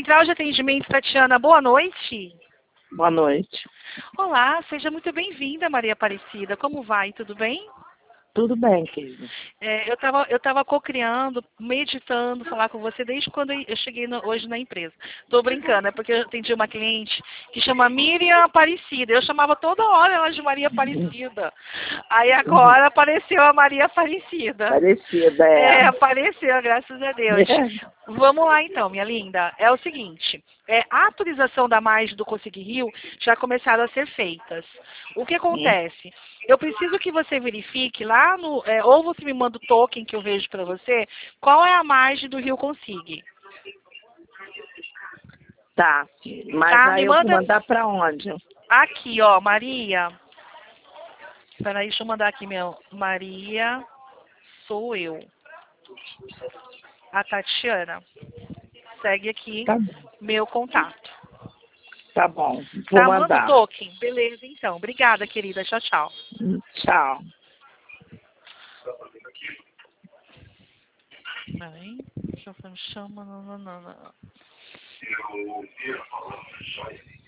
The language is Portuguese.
Central de Atendimento, Tatiana, boa noite. Boa noite. Olá, seja muito bem-vinda, Maria Aparecida. Como vai? Tudo bem? Tudo bem, querida. Eu tava co-criando, meditando, falar com você desde quando eu cheguei hoje na empresa. Tô brincando, é porque eu atendi uma cliente que chama Miriam Aparecida. Eu chamava toda hora ela de Maria Aparecida. Aí agora apareceu a Maria Aparecida. Parecida, é. Apareceu, graças a Deus. Vamos lá então, minha linda. É o seguinte, a atualização da margem do Conseguir Rio já começaram a ser feitas. O que acontece? Eu preciso que você verifique lá no... ou você me manda o token que eu vejo para você, qual é a margem do Rio Consegue. Tá, mas Tá? aí Me eu vou manda mandar pra onde? aqui, ó, Maria. Peraí, deixa eu mandar aqui, meu. Maria, sou eu. A Tatiana. Segue aqui Tá, meu contato. tá bom, vou Tá, manda o mandar. token. Beleza, então. Obrigada, querida. Tchau, tchau. Tchau. Peraí. Deixa eu chama. Não.